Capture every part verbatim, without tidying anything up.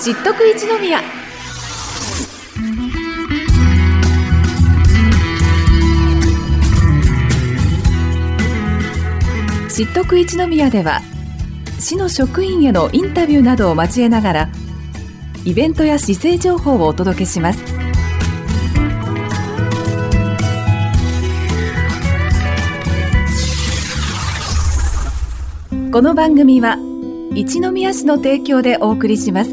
知っとく一宮。知っとく一宮では、市の職員へのインタビューなどを交えながら、イベントや市政情報をお届けします。この番組は一宮市の提供でお送りします。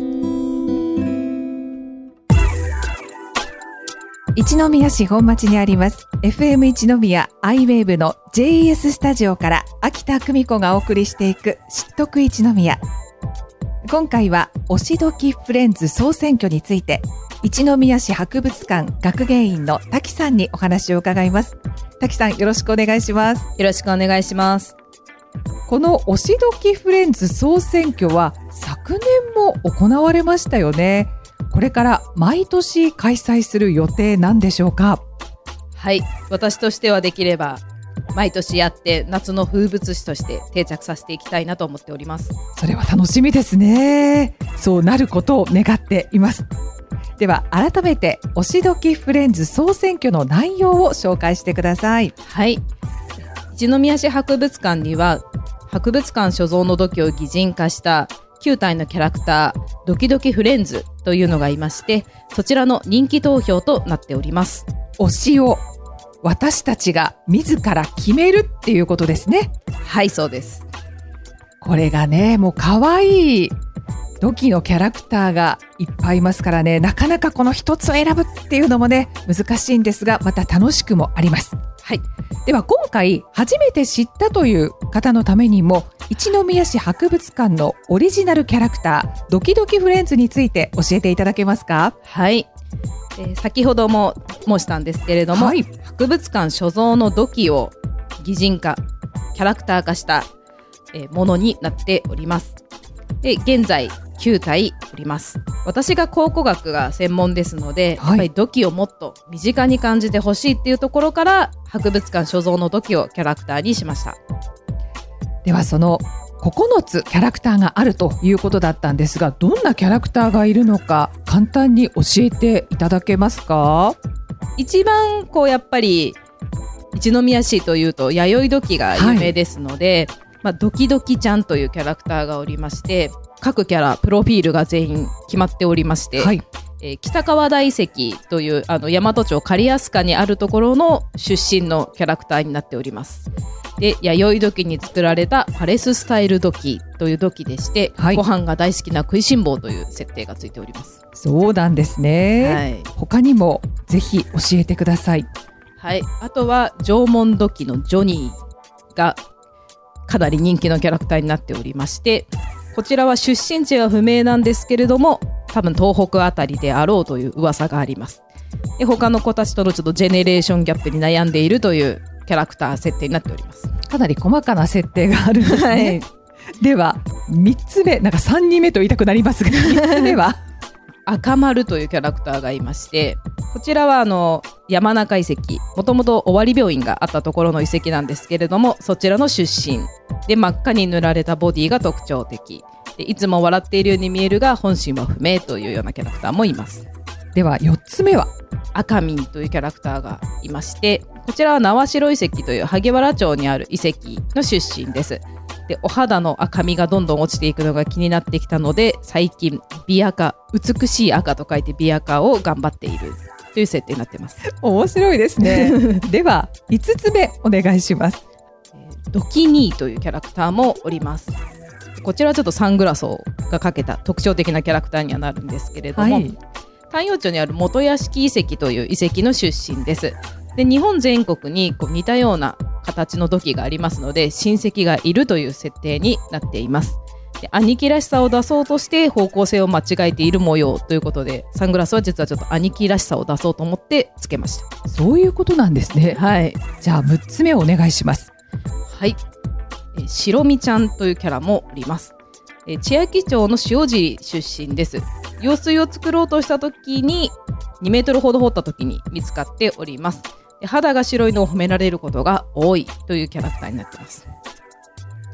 一宮市本町にあります エフエム 一宮アイウェーブの ジェイイーエス スタジオから秋田久美子がお送りしていく知っとく一宮。今回はおしどきフレンズ総選挙について、一宮市博物館学芸員の滝さんにお話を伺います。滝さん、よろしくお願いします。 よろしくお願いします。 このおしどきフレンズ総選挙は昨年も行われましたよね。これから毎年開催する予定なんでしょうか？ はい、私としてはできれば毎年やって夏の風物詩として定着させていきたいなと思っております。 それは楽しみですね。そうなることを願っています。では改めておしどきフレンズ総選挙の内容を紹介してください。 はい、一宮市博物館には博物館所蔵の土器を擬人化したきゅう体のキャラクタードキドキフレンズというのがいまして、そちらの人気投票となっております。 推しを私たちが自ら決めるっていうことですね。 はい、そうです。 これがね、もう可愛い土器のキャラクターがいっぱいいますからね、なかなかこの一つを選ぶっていうのもね難しいんですが、また楽しくもあります。はい、では今回初めて知ったという方のためにも、一宮市博物館のオリジナルキャラクタードキドキフレンズについて教えていただけますか？ はい、えー、先ほども申したんですけれども、はい、博物館所蔵の土器を擬人化キャラクター化した、えー、ものになっております。で、現在きゅう体おります。私が考古学が専門ですので、はい、やっぱり土器をもっと身近に感じてほしいっていうところから博物館所蔵の土器をキャラクターにしました。 ではそのここのつキャラクターがあるということだったんですが、どんなキャラクターがいるのか簡単に教えていただけますか？ 一番こうやっぱり一宮市というと弥生土器が有名ですので、はい、まあ、ドキドキちゃんというキャラクターがおりまして、各キャラプロフィールが全員決まっておりまして、はい、えー、北川大遺跡というあの大和町刈安塚にあるところの出身のキャラクターになっております。で、弥生土器に作られたパレススタイル土器という土器でして、はい、ご飯が大好きな食いしん坊という設定がついております。 そうなんですね、はい、他にもぜひ教えてください。 はい、あとは縄文土器のジョニーがかなり人気のキャラクターになっておりまして、こちらは出身地は不明なんですけれども、多分東北あたりであろうという噂があります。で、他の子たちとのちょっとジェネレーションギャップに悩んでいるというキャラクター設定になっております。 かなり細かな設定があるんですね、はい、ではみっつめ、なんかさんにんめと言いたくなりますが、みっつめは赤丸というキャラクターがいまして、こちらはあの山中遺跡、もともと尾張病院があったところの遺跡なんですけれども、そちらの出身で、真っ赤に塗られたボディが特徴的で、いつも笑っているように見えるが本心は不明というようなキャラクターもいます。 ではよっつめは赤民というキャラクターがいまして、こちらは縄代遺跡という萩原町にある遺跡の出身です。で、お肌の赤みがどんどん落ちていくのが気になってきたので、最近美赤、美しい赤と書いて美赤を頑張っているという設定になっています。 面白いですねではいつつめお願いします。 ドキニーというキャラクターもおります。こちらはちょっとサングラスがかけた特徴的なキャラクターにはなるんですけれども、はい、丹陽町にある元屋敷遺跡という遺跡の出身です。で、日本全国にこう似たような形の土器がありますので、親戚がいるという設定になっています。で、兄貴らしさを出そうとして方向性を間違えている模様ということで、サングラスは実はちょっと兄貴らしさを出そうと思ってつけました。 そういうことなんですね。 はい。 じゃあむっつめお願いします。 はい、え白身ちゃんというキャラもおります。え千秋町の塩尻出身です。用水を作ろうとした時ににメートルほど掘った時に見つかっております。肌が白いのを褒められることが多いというキャラクターになっています。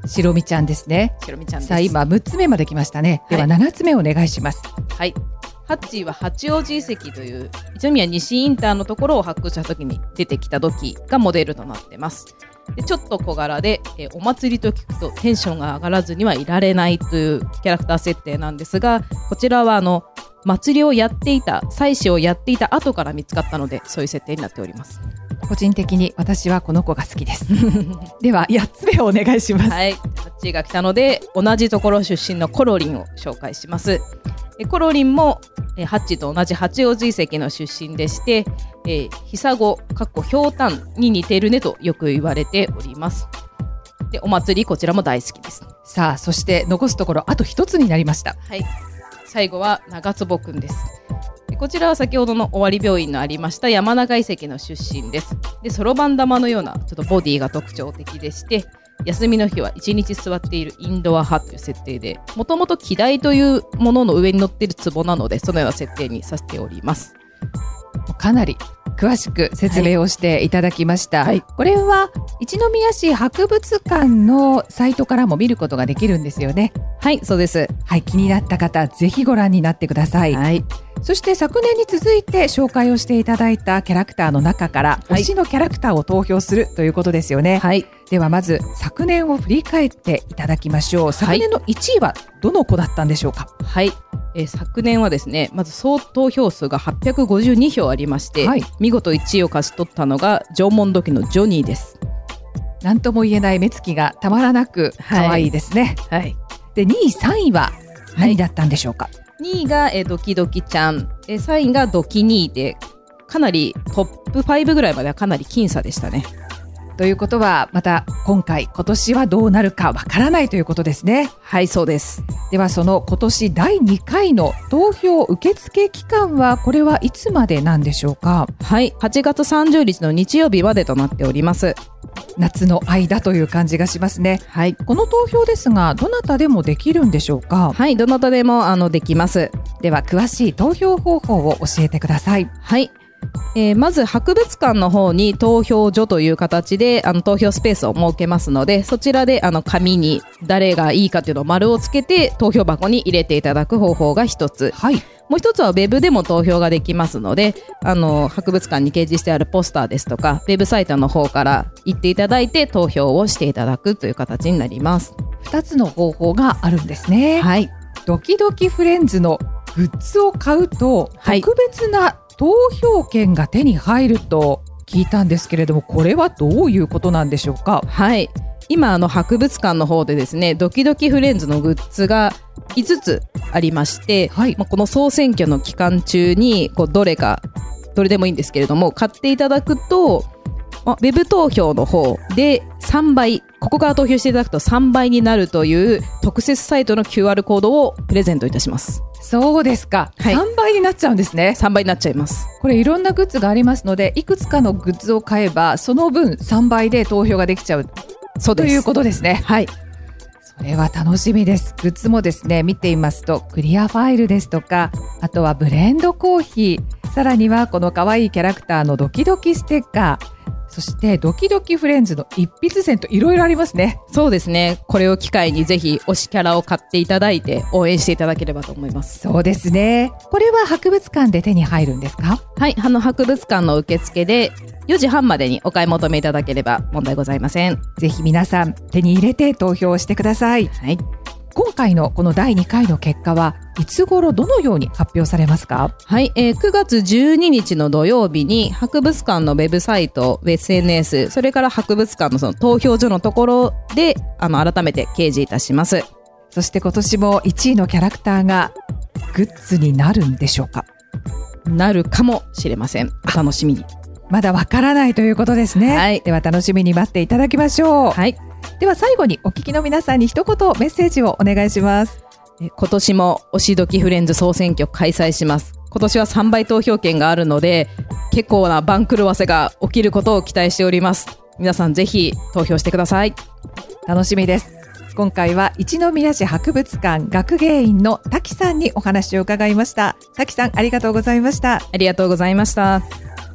白身ちゃんですね。 白身ちゃんです。 さあ今むっつめまで来ましたね。でははいななつめお願いします。 はい。ハッチーは八王子遺跡という一宮西インターのところを発掘した時に出てきた土器がモデルとなってます。でちょっと小柄で、えーお祭りと聞くとテンションが上がらずにはいられないというキャラクター設定なんですが、こちらはあの祭りをやっていた祭祀をやっていた後から見つかったので、そういう設定になっております。 個人的に私はこの子が好きですではやっつめをお願いします。 はい、ハッチーが来たので同じところ出身のコロリンを紹介します。えコロリンもえハッチーと同じ八王子遺跡の出身でして、えー、ヒサゴかっこひょうたんに似てるねとよく言われております。でお祭りこちらも大好きです。 さあそして残すところあと一つになりました。 はい、最後は長坪くんです。でこちらは先ほどの尾張病院のありました山中遺跡の出身です。でそろばん玉のようなちょっとボディが特徴的でして、休みの日はいちにち座っているインドア派という設定で、もともと希代というものの上に乗っている壺なので、そのような設定にさせております。 かなり詳しく説明をしていただきました、 はい、 これは一宮市博物館のサイトからも見ることができるんですよね。 はい、そうです。 はい、気になった方ぜひご覧になってください。 はい、 そして昨年に続いて紹介をしていただいたキャラクターの中から推しのキャラクターを投票するということですよね。 はい、 ではまず昨年を振り返っていただきましょう。昨年のいちいはどの子だったんでしょうか。 はい、えー、昨年はですね、まず総投票数がはっぴゃくごじゅうにひょうありまして、はい、見事いちいを勝ち取ったのが縄文土器のジョニーです。 なんとも言えない目つきがたまらなく可愛いですね。 はい、はい、 でにいさんいは何だったんでしょうか。 はい、にいが、えー、ドキドキちゃん、えー、さんいがドキニーで、かなりトップごぐらいまではかなり僅差でしたね。 ということはまた今回今年はどうなるかわからないということですね。 はい、そうです。 ではその今年だいにかいの投票受付期間はこれはいつまでなんでしょうか。 はい、はちがつさんじゅうにちの日曜日までとなっております。 夏の間という感じがしますね。 はい、 この投票ですがどなたでもできるんでしょうか。 はい、どなたでもあのできます。 では詳しい投票方法を教えてください。 はい、えー、まず博物館の方に投票所という形であの投票スペースを設けますので、そちらであの紙に誰がいいかというのを丸をつけて投票箱に入れていただく方法が一つ、 はい、 もう一つはウェブでも投票ができますので、あの博物館に掲示してあるポスターですとかウェブサイトの方から行っていただいて投票をしていただくという形になります。 二つの方法があるんですね。 はい、 ドキドキフレンズのグッズを買うと特別な投票権が手に入ると聞いたんですけれども、これはどういうことなんでしょうか。 はい、今あの博物館の方でですね、ドキドキフレンズのグッズがいつつありまして、はい、まあ、この総選挙の期間中にこうどれかどれでもいいんですけれども買っていただくと、まあ、ウェブ投票の方でさんばい、ここから投票していただくとさんばいになるという特設サイトの キューアール コードをプレゼントいたします。 そうですか、はい、さんばいになっちゃうんですね。 さんばいになっちゃいます。 これいろんなグッズがありますので、いくつかのグッズを買えばその分さんばいで投票ができちゃうそうですということですね。 はい、 それは楽しみです。グッズもですね見ていますとクリアファイルですとか、あとはブレンドコーヒー、さらにはこの可愛いキャラクターのドキドキステッカー、そしてドキドキフレンズの一筆箋といろいろありますね。 そうですね、これを機会にぜひ推しキャラを買っていただいて応援していただければと思います。 そうですね。これは博物館で手に入るんですか。 はい、あの博物館の受付でよじはんまでにお買い求めいただければ問題ございません。 ぜひ皆さん手に入れて投票してください。 はい、 今回のこのだいにかいの結果はいつ頃どのように発表されますか。 はい、えー、くがつじゅうににちの土曜日に博物館のウェブサイト、エスエヌエス、それから博物館のその投票所のところであの改めて掲示いたします。 そして今年もいちいのキャラクターがグッズになるんでしょうか。 なるかもしれません。お楽しみに。 まだわからないということですね。 はい、 では楽しみに待っていただきましょう。 はい、 では最後にお聞きの皆さんに一言メッセージをお願いします。 今年も推しドキフレンズ総選挙開催します。今年はさんばい投票権があるので結構な番狂わせが起きることを期待しております。皆さんぜひ投票してください。 楽しみです。今回は一宮市博物館学芸員の滝さんにお話を伺いました。滝さんありがとうございました。 ありがとうございました。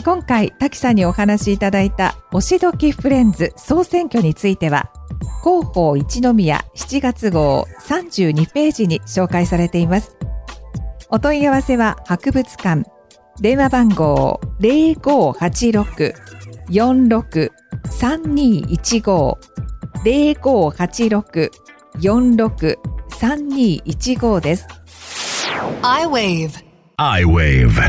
今回滝さんにお話しいただいたおしどきフレンズ総選挙については広報一宮しちがつ号さんじゅうにページに紹介されています。お問い合わせは博物館、電話番号 ゼロごはちろく よんろく さんにいちご ゼロごはちろく よんろく さんにいちご です。 iWave iWave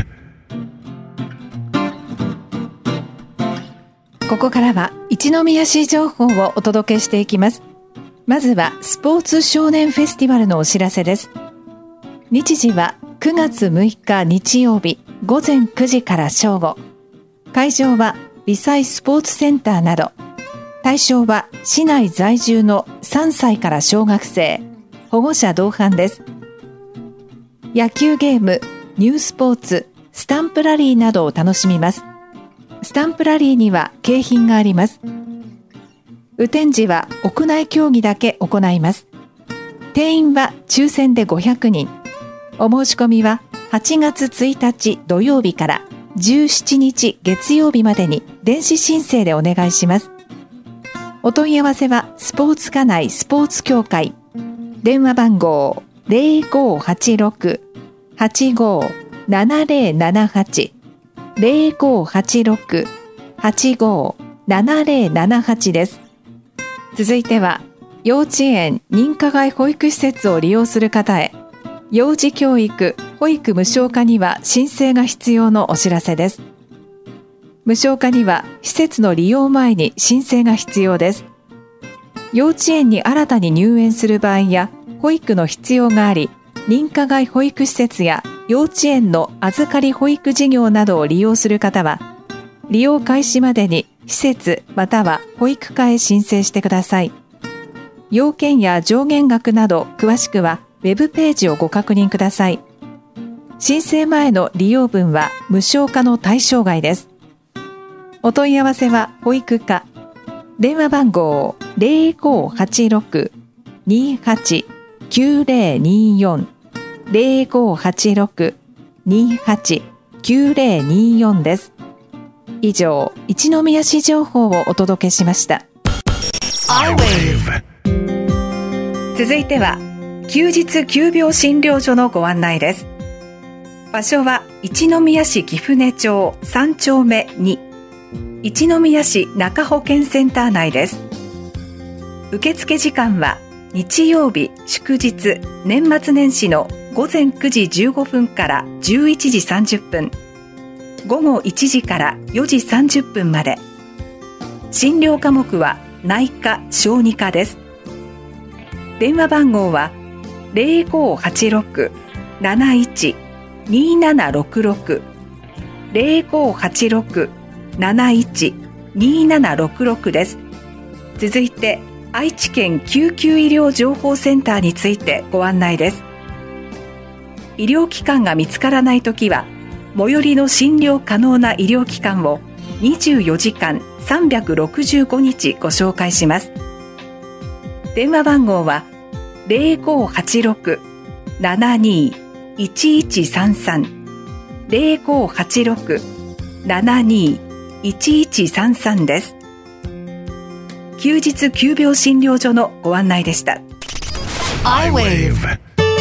ここからは一宮市情報をお届けしていきます。まずはスポーツ少年フェスティバルのお知らせです。日時はくがつむいか日曜日ごぜんくじから正午。会場は微細スポーツセンターなど。対象は市内在住のさんさいから小学生、保護者同伴です。野球ゲーム、ニュースポーツ、スタンプラリーなどを楽しみます。スタンプラリーには景品があります。雨天時は屋内競技だけ行います。定員は抽選でごひゃくにん。お申し込みははちがつついたち土曜日からじゅうしちにち月曜日までに電子申請でお願いします。お問い合わせはスポーツ課内スポーツ協会、電話番号 ゼロごはちろく はちごななゼロななはち ゼロごはちろく はちごななゼロななはち です。続いては幼稚園・認可外保育施設を利用する方へ、幼児教育・保育無償化には申請が必要のお知らせです。無償化には施設の利用前に申請が必要です。幼稚園に新たに入園する場合や保育の必要があり、認可外保育施設や幼稚園の預かり保育事業などを利用する方は、利用開始までに施設または保育課へ申請してください。要件や上限額など詳しくはウェブページをご確認ください。申請前の利用分は無償化の対象外です。お問い合わせは保育課、電話番号 ゼロごはちろく にはち きゅうゼロによん ゼロごはちろく にはち きゅうゼロによん です。以上、一宮市情報をお届けしました。 iWave 続いては休日急病診療所のご案内です。場所は一宮市貴船町さんちょうめに、一宮市中保健センター内です。受付時間は日曜日、祝日、年末年始のごぜんくじじゅうごふんからじゅういちじさんじゅっぷん、ごごいちじからよじさんじゅっぷんまで。診療科目は内科・小児科です。電話番号はゼロごはちろく なないち にななろくろく ゼロごはちろく なないち にななろくろく です。続いて愛知県救急医療情報センターについてご案内です。医療機関が見つからないときは最寄りの診療可能な医療機関をにじゅうよじかんさんびゃくろくじゅうごにちご紹介します。電話番号はゼロごはちろく ななにいちいちさんさん ゼロごはちろく ななにいちいちさんさん です。休日急病診療所のご案内でした。 iWave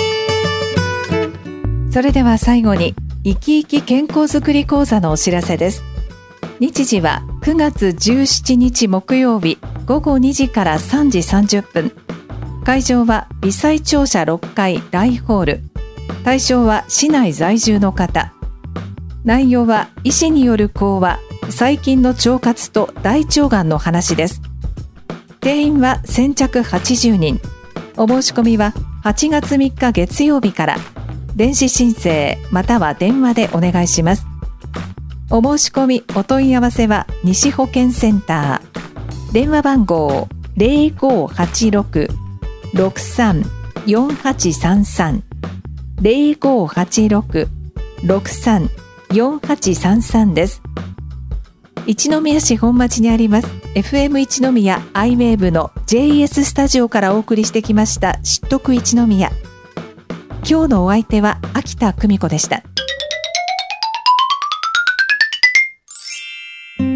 それでは最後に生き生き健康づくり講座のお知らせです。日時はくがつじゅうしちにち木曜日ごごにじからさんじさんじゅっぷん。会場は微細庁舎ろっかい大ホール。対象は市内在住の方。内容は医師による講話、最近の腸活と大腸がんの話です。定員は先着はちじゅうにん。お申し込みははちがつみっか月曜日から電子申請または電話でお願いします。お申し込みお問い合わせは西保健センター、電話番号ゼロごはちろく ろくさん よんはちさんさん ゼロごはちろく ろくさん よんはちさんさん です。一宮市本町にあります エフエム 一宮 iWave の ジェイエス スタジオからお送りしてきました知っとく一宮。今日のお相手は秋田久美子でした。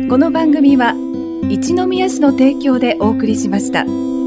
この番組は一宮市の提供でお送りしました。